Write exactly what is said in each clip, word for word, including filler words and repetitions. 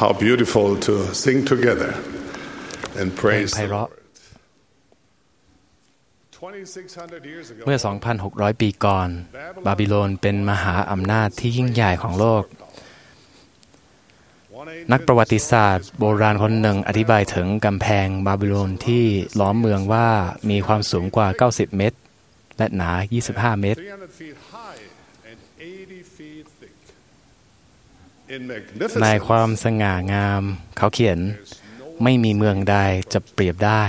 how beautiful to sing together and praise the Lord. เมื่อ สองพันหกร้อย ปีก่อนบาบิโลนเป็นมหาอำนาจที่ยิ่งใหญ่ของโลกนักประวัติศาสตร์โบราณคนหนึ่งอธิบายถึงกำแพงบาบิโลนที่ล้อมเมืองว่ามีความสูงกว่าเก้าสิบเมตรและหนายี่สิบห้าเมตรในความสง่างามเขาเขียนไม่มีเมืองใดจะเปรียบได้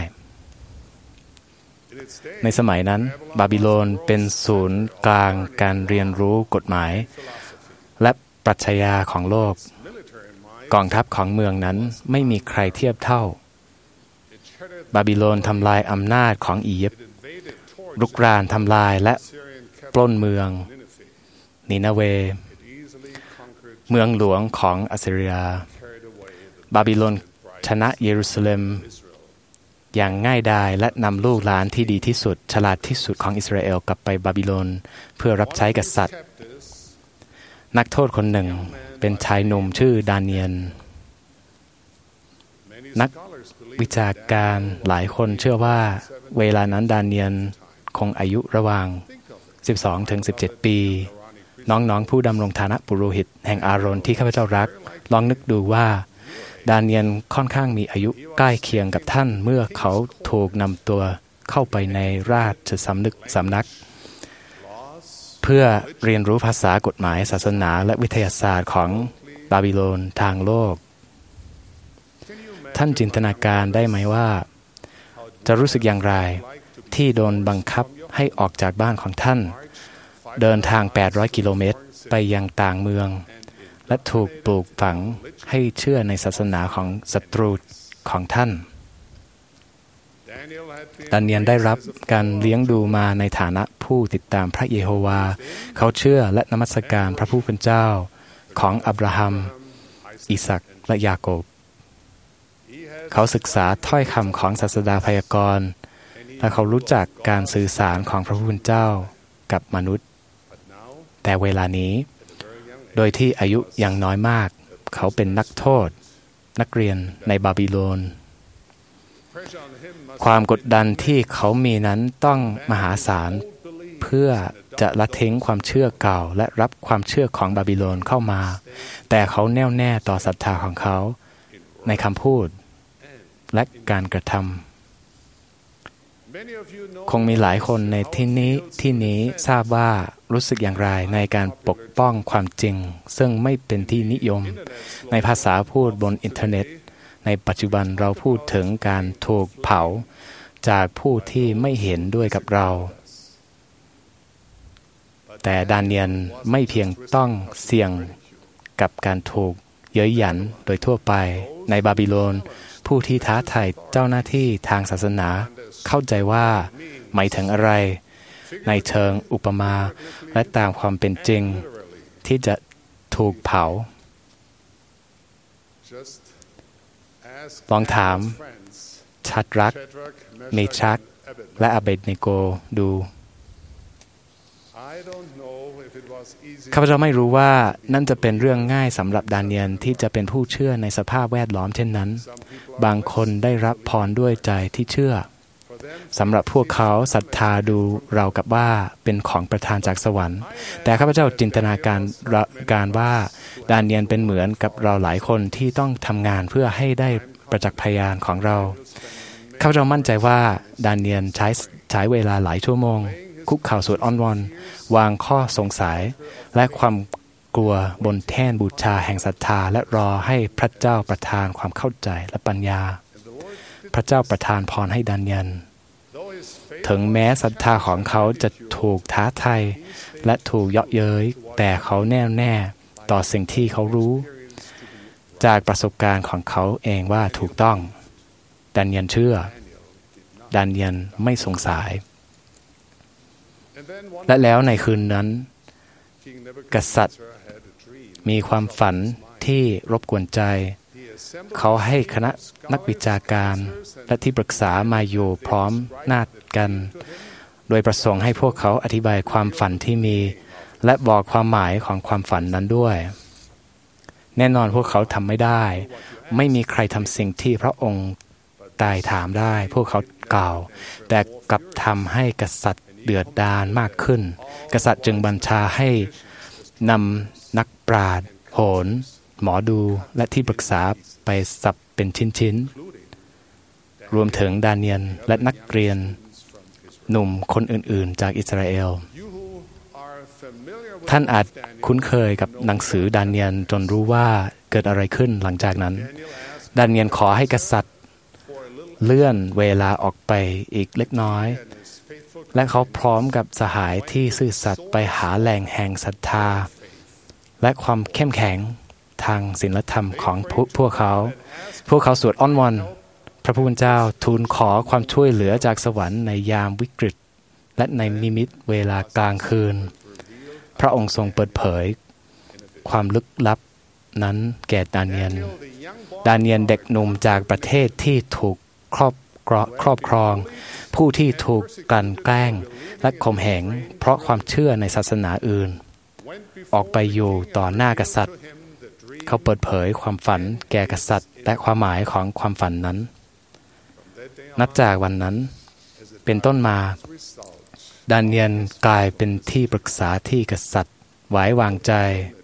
ในสมัยนั้นบาบิโลนเป็นศูนย์กลางการเรียนรู้กฎหมายและปรัชญาของโลกกองทัพของเมืองนั้นไม่มีใครเทียบเท่าบาบิโลนทำลายอำนาจของอียิปต์รุกรานทำลายและปล้นเมืองนินาเวเมืองหลวงของอัสซีเรียบาบิโลนชนะเยรูซาเล็มอย่างง่ายดายและนำลูกหลานที่ดีที่สุดฉลาดที่สุดของอิสราเอลกลับไปบาบิโลนเพื่อรับใช้กษัตริย์นักโทษคนหนึ่งเป็นชายหนุ่มชื่อดาเนียลนักวิชาการหลายคนเชื่อว่าเวลานั้นดาเนียลคงอายุระหว่าง สิบสองถึงสิบเจ็ด ปีน้องๆผู้ดำรงฐานะปุโรหิตแห่งอาโรนที่ข้าพเจ้ารักลองนึกดูว่าดาเนียลค่อนข้างมีอายุใกล้เคียงกับท่านเมื่อเขาถูกนำตัวเข้าไปในราชสำนึกสำนักเพื่อเรียนรู้ภาษากฎหมายศาสนาและวิทยาศาสตร์ของบาบิโลนทางโลกท่านจินตนาการได้ไหมว่าจะรู้สึกอย่างไรที่โดนบังคับให้ออกจากบ้านของท่านเดินทางแปดร้อยกิโลเมตรไปยังต่างเมืองและถูกปลูกฝังให้เชื่อในศาสนาของศัตรูของท่านดาเนียลได้รับการเลี้ยงดูมาในฐานะผู้ติดตามพระเยโฮวาเขาเชื่อและนมัสการพระผู้เป็นเจ้าของอับราฮัมอิสักและยาโคบเขาศึกษาถ้อยคำของศาสดาพยากรณ์และเขารู้จักการสื่อสารของพระผู้เป็นเจ้ากับมนุษย์แต่เวลานี้โดยที่อายุยังน้อยมากเขาเป็นนักโทษนักเรียนในบาบิโลนความกดดันที่เขามีนั้นต้องมหาศาลเพื่อจะละทิ้งความเชื่อเก่าและรับความเชื่อของบาบิโลนเข้ามาแต่เขาแน่วแน่ต่อศรัทธาของเขาในคำพูดและการกระทำคงมีหลายคนในที่นี้ที่นี้ทราบว่ารู้สึกอย่างไรในการปกป้องความจริงซึ่งไม่เป็นที่นิยมในภาษาพูดบนอินเทอร์เน็ตในปัจจุบันเราพูดถึงการถูกเผาจากผู้ที่ไม่เห็นด้วยกับเราแต่ดาเนียลไม่เพียงต้องเสี่ยงกับการถูกเย้ยหยันโดยทั่วไปในบาบิโลนผู้ที่ท้าทายเจ้าหน้าที่ทางศาสนาเข้าใจว่าหมายถึงอะไรในเชิงอุปมาและตามความเป็นจริงที่จะถูกเผาลองถามชัดรักเมชักและอเบดเนโกดูข้าพเจ้าไม่รู้ว่านั่นจะเป็นเรื่องง่ายสำหรับดาเนียลที่จะเป็นผู้เชื่อในสภาพแวดล้อมเช่นนั้นบางคนได้รับพรด้วยใจที่เชื่อสำหรับพวกเขาศรัทธาดูเรากับว่าเป็นของประทานจากสวรรค์แต่ข้าพเจ้าจินตนาการการว่าดาเนียลเป็นเหมือนกับเราหลายคนที่ต้องทำงานเพื่อให้ได้ประจักษ์พยานของเราข้าพเจ้ามั่นใจว่าดาเนียลใช้ใช้เวลาหลายชั่วโมงคุกเข่าสวดอ้อนวอนวางข้อสงสัยและความกลัวบนแท่นบูชาแห่งศรัทธาและรอให้พระเจ้าประทานความเข้าใจและปัญญาพระเจ้าประทานพรให้ดาเนียลถึงแม้ศรัทธาของเขาจะถูกท้าทายและถูกเยาะเย้ยแต่เขาแน่วแน่ต่อสิ่งที่เขารู้จากประสบการณ์ของเขาเองว่าถูกต้องดาเนียลเชื่อดาเนียลไม่สงสัยและแล้วในคืนนั้นกษัตริย์มีความฝันที่รบกวนใจเขาให้คณะนักวิชาการและที่ปรึกษามาอยู่พร้อมหน้ากันโดยประสงค์ให้พวกเขาอธิบายความฝันที่มีและบอกความหมายของความฝันนั้นด้วยแน่นอนพวกเขาทำไม่ได้ไม่มีใครทำสิ่งที่พระองค์ตายถามได้พวกเขากล่าวแต่กลับทำให้กษัตริย์เดือดดาลมากขึ้นกษัตริย์จึงบัญชาให้นำนักปราชญ์โหรหมอดูและที่ปรึกษาไปสับเป็นชิ้นๆรวมถึงดาเนียลและนักเรียนหนุ่มคนอื่นๆจากอิสราเอลท่านอาจคุ้นเคยกับหนังสือดาเนียลจนรู้ว่าเกิดอะไรขึ้นหลังจากนั้นดาเนียลขอให้กษัตริย์เลื่อนเวลาออกไปอีกเล็กน้อยและเขาพร้อมกับสหายที่ซื่อสัตย์ไปหาแหล่งแห่งศรัทธาและความเข้มแข็งทางศีลธรรมของพวกเขาพวกเขาสวดอ้อนวอนพระผู้เป็นเจ้าทูลขอความช่วยเหลือจากสวรรค์ในยามวิกฤตและในนิมิตเวลากลางคืนพระองค์ทรงเปิดเผยความลึกลับนั้นแก่ดาเนียลดาเนียลเด็กหนุ่มจากประเทศที่ถูกครอบครอบครองผู้ที่ถูกกลั่นแกล้งและข่มเหงเพราะความเชื่อในศาสนาอื่นออกไปอยู่ต่อหน้ากษัตริย์เขาเปิดเผยความฝันแก่กษัตริย์และความหมายของความฝันนั้นนับจากวันนั้นเป็นต้นมาดาเนียลกลายเป็นที่ปรึกษาที่กษัตริย์ไว้วางใจ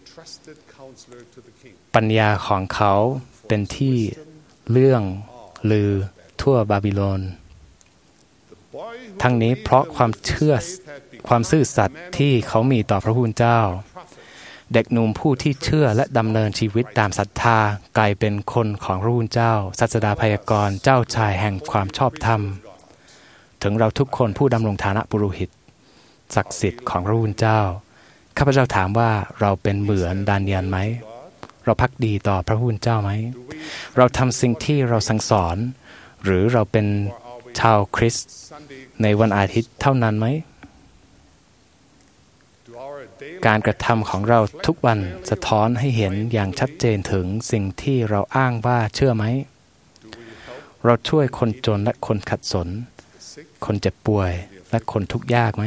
ปัญญาของเขาเป็นที่เรื่องลือทั่วบาบิโลนทั้งนี้เพราะความเชื่อความซื่อสัตย์ที่เขามีต่อพระผู้เป็นเจ้าเด็กหนุ่มผู้ที่เชื่อและดำเนินชีวิตตามศรัทธากลายเป็นคนของพระผู้เป็นเจ้าศาสดาพยากรณ์เจ้าชายแห่งความชอบธรรมถึงเราทุกคนผู้ดำรงฐานะปุโรหิตศักดิ์สิทธิ์ของพระผู้เป็นเจ้าข้าพเจ้าถามว่าเราเป็นเหมือนดาเนียลไหมเราภักดีต่อพระผู้เป็นเจ้าไหมเราทำสิ่งที่เราสั่งสอนหรือเราเป็นชาวคริสต์ในวันอาทิตย์เท่านั้นไหมการกระทำของเราทุกวันสะท้อนให้เห็นอย่างชัดเจนถึงสิ่งที่เราอ้างว่าเชื่อไหมเราช่วยคนจนและคนขัดสนคนเจ็บป่วยและคนทุกข์ยากไหม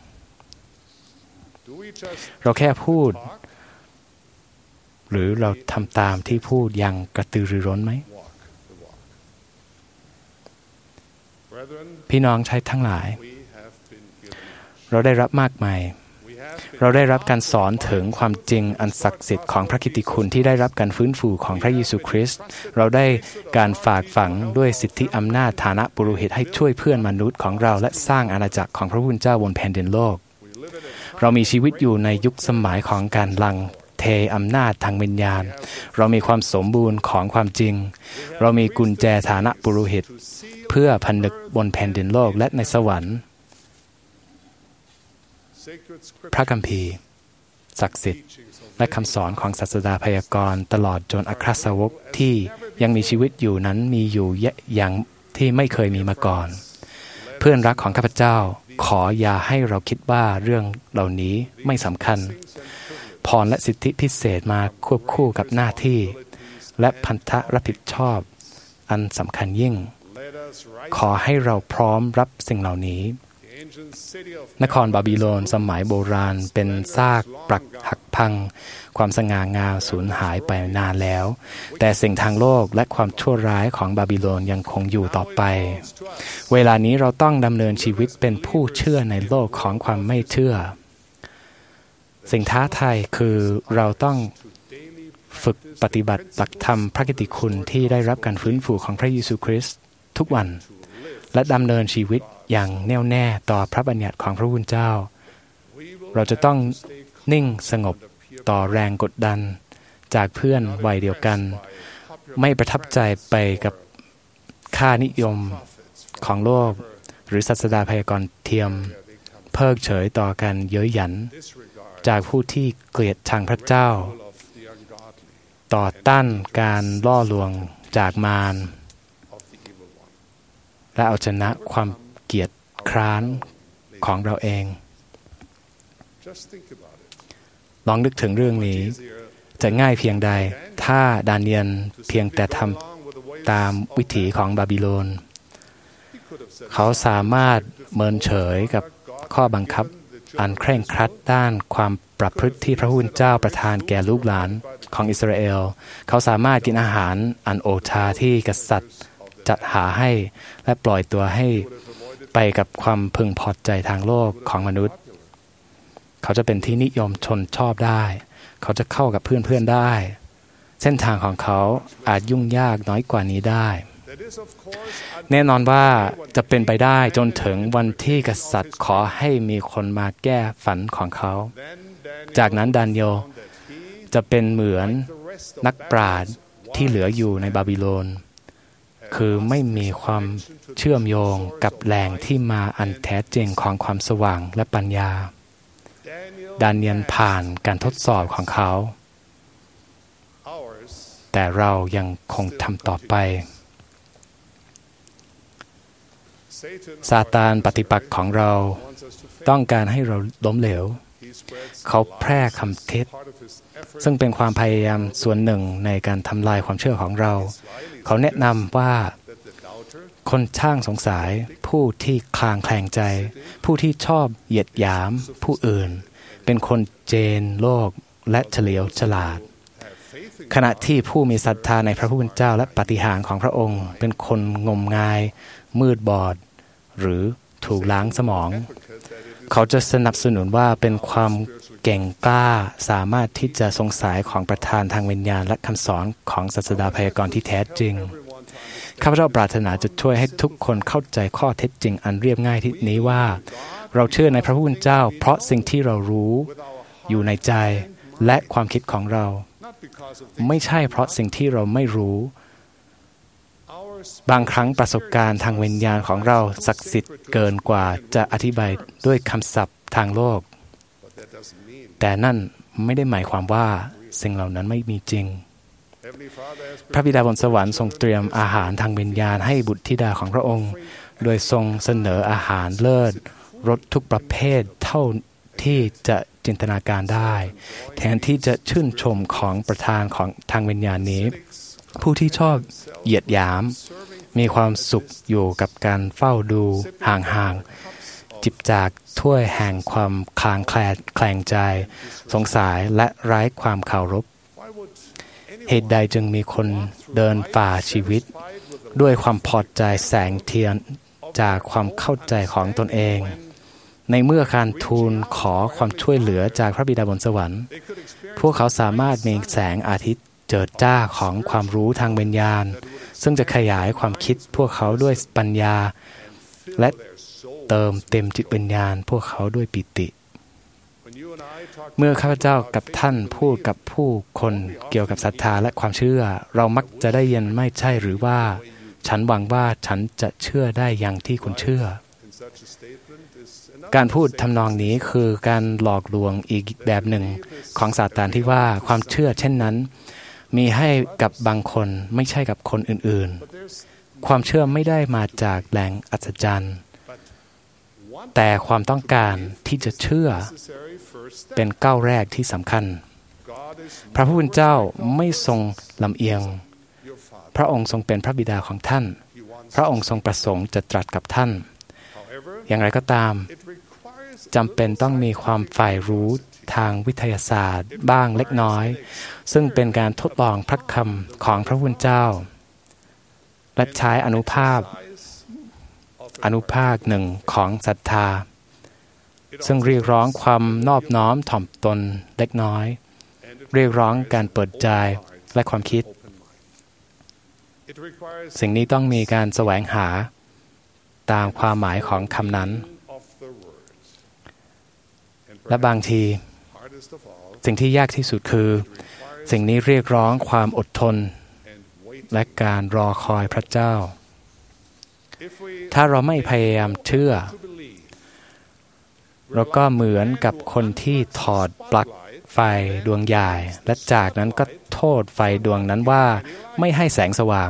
เราแค่พูดหรือเราทำตามที่พูดอย่างกระตือรือร้นไหมพี่น้องชายทั้งหลายเราได้รับมากมายเราได้รับการสอนถึงความจริงอันศักดิ์สิทธิ์ของพระกิตติคุณที่ได้รับการฟื้นฟูของพระเยซูคริสต์เราได้การฝากฝังด้วยสิทธิอำนาจฐานะปุโรหิตให้ช่วยเพื่อนมนุษย์ของเราและสร้างอาณาจักรของพระผู้เป็นเจ้าบนแผ่นดินโลกเรามีชีวิตอยู่ในยุคสมัยของการลังเทอำนาจทางวิญญาณเรามีความสมบูรณ์ของความจริงเรามีกุญแจฐานะปุโรหิตเพื่อผนึกบนแผ่นดินโลกและในสวรรค์พระคัมภีร์ศักดิ์สิทธิ์และคำสอนของศาสดาพยากรณ์ตลอดจนอัครสาวกที่ยังมีชีวิตอยู่นั้นมีอยู่อย่างที่ไม่เคยมีมาก่อนเพื่อนรักของข้าพเจ้าขออย่าให้เราคิดว่าเรื่องเหล่านี้ไม่สำคัญพรและสิทธิพิเศษมาควบคู่กับหน้าที่และพันธะรับผิดชอบอันสำคัญยิ่งขอให้เราพร้อมรับสิ่งเหล่านี้นครบาบิโลนสมัยโบราณเป็นซากปรักหักพังความสง่างามสูญหายไปนานแล้วแต่สิ่งทางโลกและความชั่วร้ายของบาบิโลนยังคงอยู่ต่อไปเวลานี้เราต้องดำเนินชีวิตเป็นผู้เชื่อในโลกของความไม่เชื่อสิ่งท้าทายคือเราต้องฝึกปฏิบัติหลักธรรมพระกิตติคุณที่ได้รับการฟื้นฟูของพระเยซูคริสต์ทุกวันและดำเนินชีวิตอย่างแน่วแน่ต่อพระบัญญัติของพระผู้เป็นเจ้าเราจะต้องนิ่งสงบต่อแรงกดดันจากเพื่อนวัยเดียวกันไม่ประทับใจไปกับค่านิยมของโลกหรือศาสดาพยากรณ์เทียมเพิกเฉยต่อการเย้ยหยันจากผู้ที่เกลียดชังพระเจ้าต่อต้านการล่อลวงจากมารและเอาชนะความเกียจคร้านของเราเองลองนึกถึงเรื่องนี้จะง่ายเพียงใดถ้าดาเนียลเพียงแต่ทำตามวิถีของบาบิโลนเขาสามารถเมินเฉยกับข้อบังคับอันเคร่งครัดด้านความประพฤติที่พระผู้เป็นเจ้าประทานแก่ลูกหลานของอิสราเอลเขาสามารถกินอาหารอันโอชาที่กษัตริย์จัดหาให้และปล่อยตัวให้ไปกับความพึงพอใจทางโลกของมนุษย์เขาจะเป็นที่นิยมชนชอบได้เขาจะเข้ากับเพื่อนๆได้เส้นทางของเขาอาจยุ่งยากน้อยกว่านี้ได้แน่นอนว่าจะเป็นไปได้จนถึงวันที่กษัตริย์ขอให้มีคนมาแก้ฝันของเขาจากนั้นดานิเอลจะเป็นเหมือนนักปราชญ์ที่เหลืออยู่ในบาบิโลนคือไม่มีความเชื่อมโยงกับแหล่งที่มาอันแท้จริงของความสว่างและปัญญาดาเนียลผ่านการทดสอบของเขาแต่เรายังคงทำต่อไปซาตานปฏิปักษ์ของเราต้องการให้เราล้มเหลวเขาแพร่คำเท็จซึ่งเป็นความพยายามส่วนหนึ่งในการทำลายความเชื่อของเราเขาแนะนำว่าคนช่างสงสัยผู้ที่คลางแคลงใจผู้ที่ชอบเหยียดหยามผู้อื่นเป็นคนเจนโลกและเฉลียวฉลาดขณะที่ผู้มีศรัทธาในพระผู้เป็นเจ้าและปาฏิหาริย์ของพระองค์เป็นคนงมงายมืดบอดหรือถูกล้างสมองเขาจะสนับสนุนว่าเป็นความเก่งกล้าสามารถที่จะทรงสายของประธานทางวิญญาณและคำสอนของศาสดาพยากรณ์ที่แท้จริงข้าพเจ้าปรารถนาจะช่วยให้ทุกคนเข้าใจข้อเท็จจริงอันเรียบง่ายที่นี้ว่าเราเชื่อในพระผู้เป็นเจ้าเพราะสิ่งที่เรารู้อยู่ในใจและความคิดของเราไม่ใช่เพราะสิ่งที่เราไม่รู้บางครั้งประสบการณ์ทางวิญญาณของเราศักดิ์สิทธิ์เกินกว่าจะอธิบายด้วยคำศัพท์ทางโลกแต่นั่นไม่ได้หมายความว่าสิ่งเหล่านั้นไม่มีจริงพระบิดาบนสวรรค์ทรงเตรียมอาหารทางวิญญาณให้บุตรธิดาของพระองค์โดยทรงเสนออาหารเลิศรสทุกประเภทเท่าที่จะจินตนาการได้แทนที่จะชื่นชมของประธานของทางวิญญาณนี้ผู้ที่ชอบเหยียดหยามมีความสุขอยู่กับการเฝ้าดูห่างๆจิบจากถ้วยแห่งความคลางแคลงแคลงใจสงสัยและไร้ความเคารพเหตุใดจึงมีคนเดินฝ่าชีวิตด้วยความพอใจแสงเทียนจากความเข้าใจของตนเองในเมื่อการทูลขอความช่วยเหลือจากพระบิดาบนสวรรค์พวกเขาสามารถมีแสงอาทิตย์เจิดจ้าของความรู้ทางวิญญาณซึ่งจะขยายความคิดพวกเขาด้วยปัญญาและเติมเต็มจิตวิญญาณพวกเขาด้วยปิติเมื่อข้าพเจ้ากับท่านพูดกับผู้คนเกี่ยวกับศรัทธาและความเชื่อเรามักจะได้ยินไม่ใช่หรือว่าฉันหวังว่าฉันจะเชื่อได้อย่างที่คุณเชื่อการพูดทำนองนี้คือการหลอกลวงอีกแบบหนึ่งของซาตานที่ว่าความเชื่อเช่นนั้นมีให้กับบางคนไม่ใช่กับคนอื่นๆความเชื่อไม่ได้มาจากแรงอัศจรรย์แต่ความต้องการที่จะเชื่อเป็นก้าวแรกที่สำคัญพระผู้เป็นเจ้าไม่ทรงลำเอียงพระองค์ทรงเป็นพระบิดาของท่านพระองค์ทรงประสงค์จะตรัสกับท่านอย่างไรก็ตามจำเป็นต้องมีความใฝ่รู้ทางวิทยาศาสตร์บ้างเล็กน้อยซึ่งเป็นการทดลองพระคำของพระผู้เป็นเจ้าและใช้อนุภาพอนุภาคหนึ่งของศรัทธาซึ่งเรียกร้องความนอบน้อมถ่อมตนเล็กน้อยเรียกร้องการเปิดใจและความคิดสิ่งนี้ต้องมีการแสวงหาตามความหมายของคำนั้นและบางทีสิ่งที่ยากที่สุดคือสิ่งนี้เรียกร้องความอดทนและการรอคอยพระเจ้าถ้าเราไม่พยายามเชื่อเราก็เหมือนกับคนที่ถอดปลั๊กไฟดวงใหญ่และจากนั้นก็โทษไฟดวงนั้นว่าไม่ให้แสงสว่าง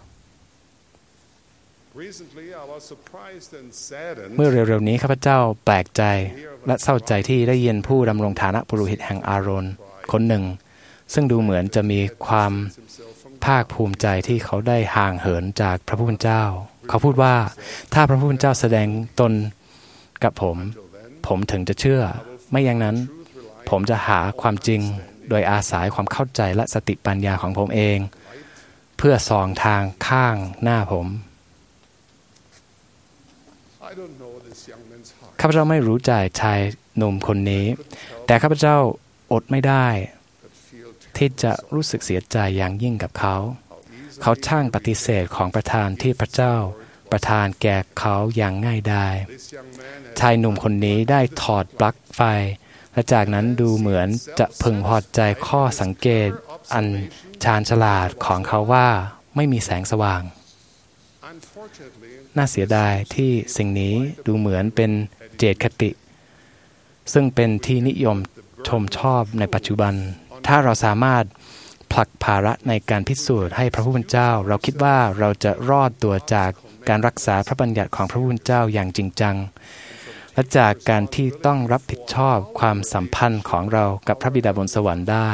เมื่อเร็วๆนี้ข้าพเจ้าแปลกใจและเศร้าใจที่ได้ยินผู้ดำรงฐานะปุโรหิตแห่งอาโรนคนหนึ่งซึ่งดูเหมือนจะมีความภาคภูมิใจที่เขาได้ห่างเหินจากพระผู้เป็นเจ้าเขาพูดว่าถ้าพระผู้เป็นเจ้าแสดงตนกับผมผมถึงจะเชื่อไม่อย่างนั้นผมจะหาความจริงโดยอาศัยความเข้าใจและสติปัญญาของผมเองเพื่อส่องทางข้างหน้าผมข้าพเจ้าไม่รู้ใจชายหนุ่มคนนี้แต่ข้าพเจ้าอดไม่ได้ที่จะรู้สึกเสียใจอย่างยิ่งกับเขาเขาช่างปฏิเสธของประทานที่พระเจ้าประทานแก่เขาอย่างง่ายดายชายหนุ่มคนนี้ได้ถอดปลั๊กไฟและจากนั้นดูเหมือนจะพึงพอใจข้อสังเกตอันชาญฉลาดของเขาว่าไม่มีแสงสว่างน่าเสียดายที่สิ่งนี้ดูเหมือนเป็นเจตคติซึ่งเป็นที่นิยมชมชอบในปัจจุบันถ้าเราสามารถผลักภาระในการพิสูจน์ให้พระผู้เป็นเจ้าเราคิดว่าเราจะรอดตัวจากการรักษาพระบัญญัติของพระผู้เป็นเจ้าอย่างจริงจังและจากการที่ต้องรับผิดชอบความสัมพันธ์ของเรากับพระบิดาบนสวรรค์ได้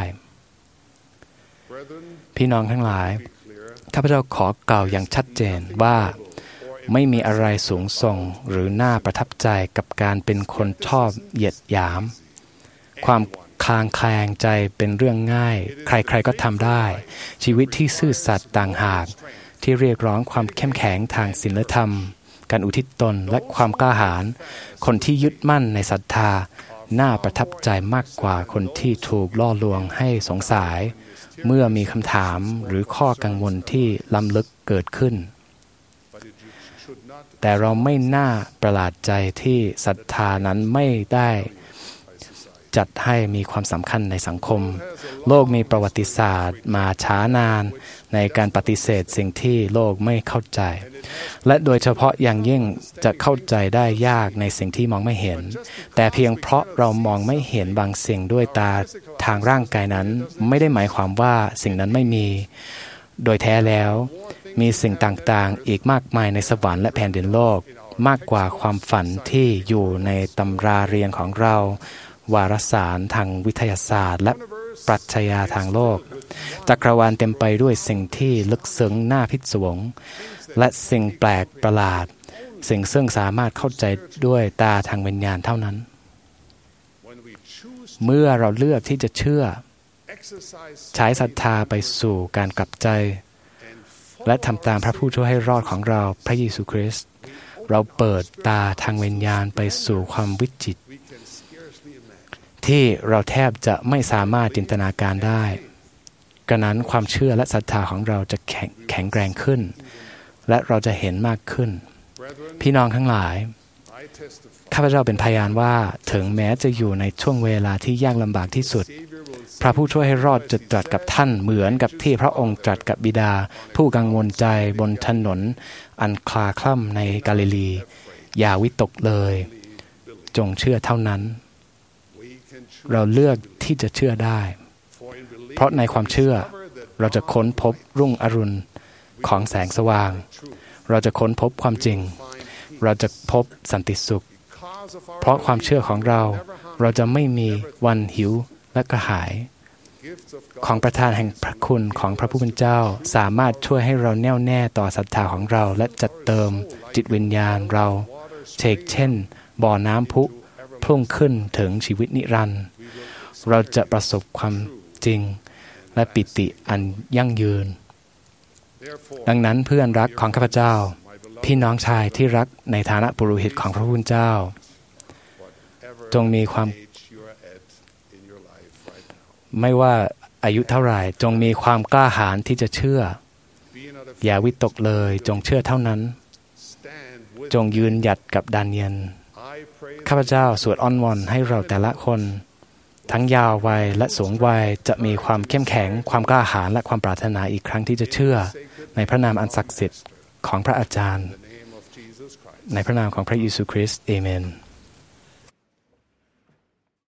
พี่น้องทั้งหลายข้าพเจ้าขอกล่าวอย่างชัดเจนว่าไม่มีอะไรสูงส่งหรือน่าประทับใจกับการเป็นคนชอบเหยียดหยามความคลางแคลงใจเป็นเรื่องง่ายใครๆก็ทำได้ชีวิตที่ซื่อสัตย์ต่างหากที่เรียกร้องความเข้มแข็งทางศีลธรรมการอุทิศตนและความกล้าหาญคนที่ยึดมั่นในศรัทธาน่าประทับใจมากกว่าคนที่ถูกล่อลวงให้สงสัยเมื่อมีคำถามหรือข้อกังวลที่ล้ำลึกเกิดขึ้นแต่เราไม่น่าประหลาดใจที่ศรัทธานั้นไม่ได้จัดให้มีความสำคัญในสังคมโลกมีประวัติศาสตร์มาช้านานในการปฏิเสธสิ่งที่โลกไม่เข้าใจและโดยเฉพาะอย่างยิ่งจะเข้าใจได้ยากในสิ่งที่มองไม่เห็นแต่เพียงเพราะเรามองไม่เห็นบางสิ่งด้วยตาทางร่างกายนั้นไม่ได้หมายความว่าสิ่งนั้นไม่มีโดยแท้แล้วมีสิ่งต่างๆอีกมากมายในสวรรค์และแผ่นดินโลกมากกว่าความฝันที่อยู่ในตำราเรียนของเราวารสารทางวิทยาศาสตร์และปรัชญาทางโลกจักรวาลเต็มไปด้วยสิ่งที่ลึกซึ้งน่าพิศวงและสิ่งแปลกประหลาดสิ่งซึ่งสามารถเข้าใจด้วยตาทางวิญญาณเท่านั้นเมื่อเราเลือกที่จะเชื่อใช้ศรัทธาไปสู่การกลับใจและทำตามพระผู้ช่วยให้รอดของเราพระเยซูคริสต์เราเปิดตาทางวิญญาณไปสู่ความวิจิตรที่เราแทบจะไม่สามารถจินตนาการได้กระนั้นความเชื่อและศรัทธาของเราจะแข็งแข็งแกร่งขึ้นและเราจะเห็นมากขึ้นพี่น้องทั้งหลายข้าพเจ้าเป็นพยานว่าถึงแม้จะอยู่ในช่วงเวลาที่ยากลำบากที่สุดพระผู้ช่วยให้รอดจะตรัสกับท่านเหมือนกับที่พระองค์ตรัสกับบิดาผู้กังวลใจบนถนนอันคลาคล่ำในกาลิลีอย่าวิตกเลยจงเชื่อเท่านั้นเราเลือกที่จะเชื่อได้เพราะในความเชื่อเราจะค้นพบรุ่งอรุณของแสงสว่างเราจะค้นพบความจริงเราจะพบสันติสุขเพราะความเชื่อของเราเราจะไม่มีวันหิวและกระหายของประทานแห่งพระคุณของพระผู้เป็นเจ้าสามารถช่วยให้เราแน่วแน่ต่อศรัทธาของเราและจัดเติมจิตวิญญาณเราเชกเช่นบ่อน้ำพุพุ่งขึ้นถึงชีวิตนิรันดร์เราจะประสบความจริงและปิติอันยั่งยืนดังนั้นเพื่อนรักของข้าพเจ้าพี่น้องชายที่รักในฐานะปุโรหิตของพระผู้เป็นเจ้าจงมีความไม่ว่าอายุเท่าไหร่จงมีความกล้าหาญที่จะเชื่ออย่าวิตกเลยจงเชื่อเท่านั้นจงยืนหยัดกับดาเนียลข้าพเจ้าสวดอ้อนวอนให้เราแต่ละคนทั้งยาววัยและสูงวัยจะมีความเข้มแข็งความกล้าหาญและความปรารถนาอีกครั้งที่จะเชื่อในพระนามอันศักดิ์สิทธิ์ของพระอาจารย์ในพระนามของพระเยซูคริสต์เอเมน